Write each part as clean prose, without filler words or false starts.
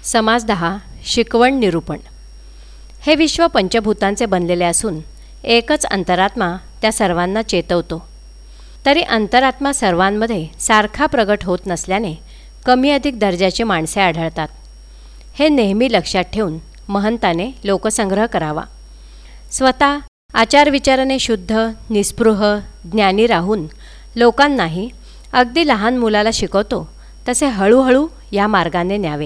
समास 10 शिकवण निरूपण. हे विश्व पंचभूतांचे बनलेले असून एकच अंतरात्मा त्या सर्वांना चेतवतो. तरी अंतरात्मा सर्वांमध्ये सारखा प्रगट होत नसल्याने कमी अधिक दर्जाची माणसे आढळतात. हे नेहमी लक्षात ठेवून महंताने लोकसंग्रह करावा. स्वतः आचारविचाराने शुद्ध निस्पृह ज्ञानी राहून लोकांनाही अगदी लहान मुलाला शिकवतो तसे हळूहळू या मार्गाने न्यावे.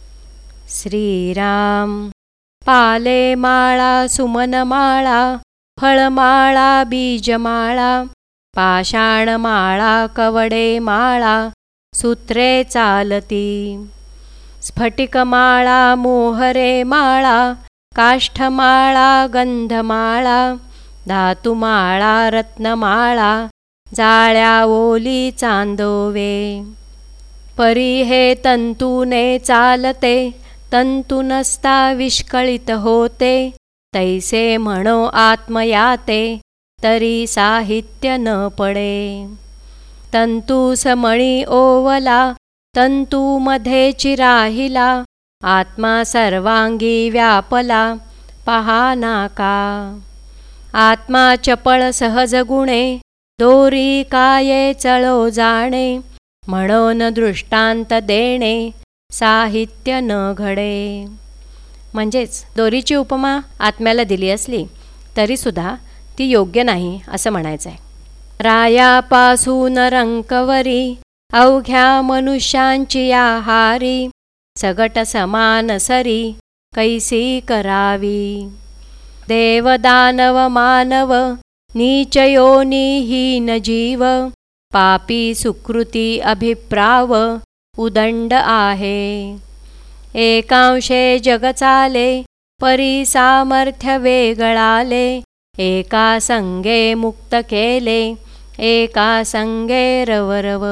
श्रीराम. पाले माळा सुमनमाळा फळमाळा बीजमाळा पाषाणमाळा कवडे माळा सूत्रे चालती स्फटिकमाळा मोहरे माळा काष्ठमाळा गंधमाळा धातुमाळा रत्नमाळा जाळ्या ओली चांदोवे परी हे तंतूने चालते तंतू नसता विष्कळित होते तैसे म्हणो आत्मयाते तरी साहित्य न पडे तंतू समळी ओवला तंतूमध्ये चिराहिला आत्मा सर्वांगी व्यापला पहा नाका आत्मा चपळ सहज गुणे दोरी काये चळो जाणे म्हणून दृष्टांत देणे साहित्य न घडे. म्हणजेच दोरीची उपमा आत्म्याला दिली असली तरीसुद्धा ती योग्य नाही असं म्हणायचं आहे. रायापासून रंकवरी अवघ्या मनुष्यांची या हारी सगट समान सरी कैसी करावी देवदानव मानव नीच योनी हीन जीव पापी सुकृती अभिप्राव उदंड आहे एकांशे जग चाले परी सामर्थ्य वेगळाले एका संगे मुक्त केले एका संगे रवरव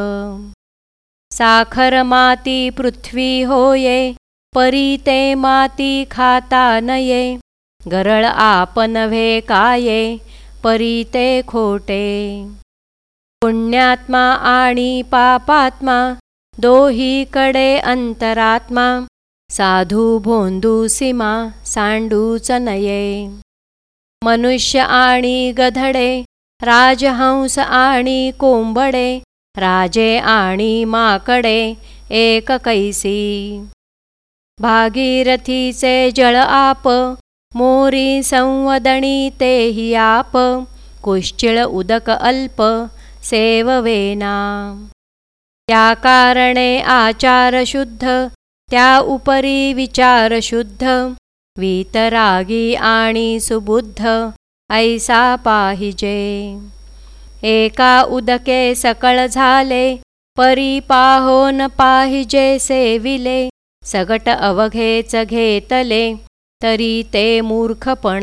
साखर माती पृथ्वी होये परी ते माती खाता नये गरळ आप नव्हे काये परी ते खोटे पुण्यात्मा आणि पापात्मा दोहीकडे अंतरात्मा साधू भोंदू सीमा सांडूच नये मनुष्य आणि गधडे राजहंस आणि कोंबडे राजे आणि माकडे एक कैसी भागीरथीचे जळ आप मोरी संवदणी तेही आप कुश्चिळ उदक अल्प सेववेना त्या कारणे आचार शुद्ध त्या उपरी विचार शुद्ध वीतरागी आणि सुबुद्ध ऐसा पाहिजे एका उदके सकळ झाले परी पाहोन पाहिजे सेविले सगट अवघेच घेतले तरी ते मूर्खपण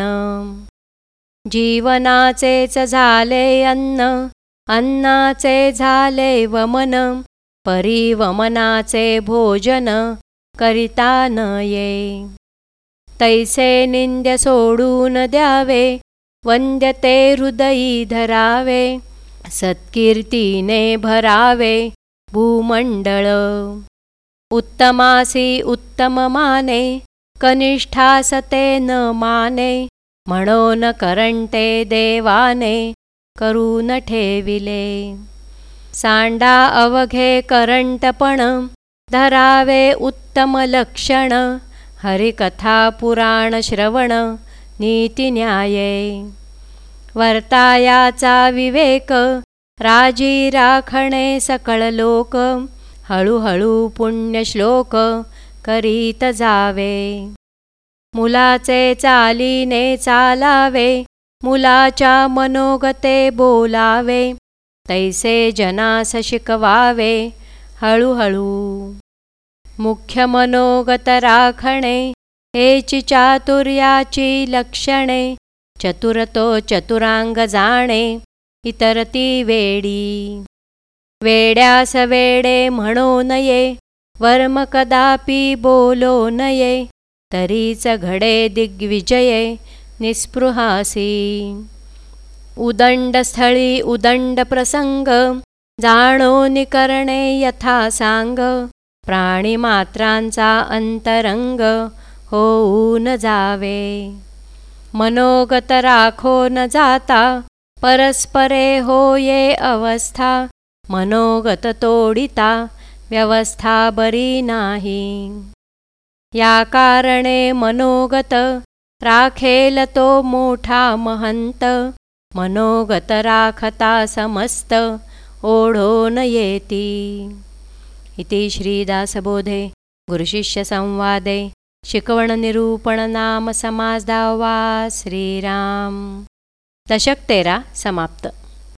जीवनाचेच झाले अन्न अन्नाचे झाले वमन परी वमनाचे भोजन करिता नये तैसे निंद्य सोडून द्यावे वंद्य ते हृदयी धरावे सत्कीर्तीने भरावे भूमंडळ उत्तमासी उत्तम माने कनिष्ठासते न माने म्हणून करंटे देवाने करून ठेविले सांडा अवघे करंटपण धरावे उत्तम लक्षण हरिकथा पुराण श्रवण नीती न्याये वर्तायाचा विवेक राजी राखणे सकळ लोक हळूहळू पुण्यश्लोक करीत जावे मुलाचे चालीने चालावे मुलाच्या मनोगते बोलावे तैसे जनास शिकवावे हळूहळू मुख्य मनोगत राखणे हेची चातुर्याची लक्षणे चतुरतो चतुरांग जाणे इतरती वेडी वेड्यास वेडे म्हणू नये वर्म कदापि बोलो नये तरीच घडे दिग्विजये निस्पृहासी उदंड स्थळी उदंड प्रसंग जाणो निकरणे यथा सांग प्राणिमात्रांचा अंतरंग होऊन जावे. मनोगत राखो न जाता परस्परे होये अवस्था. मनोगत तोडिता व्यवस्था बरी नाही. या कारणे मनोगत राखेल तो मोठा महंत. मनोगत राखता समस्त ओढोन येती. इति श्रीदासबोधे गुरुशिष्यसंवादे शिकवण निरूपण नाम समास 10वा. श्रीराम. दशक 13 समाप्त.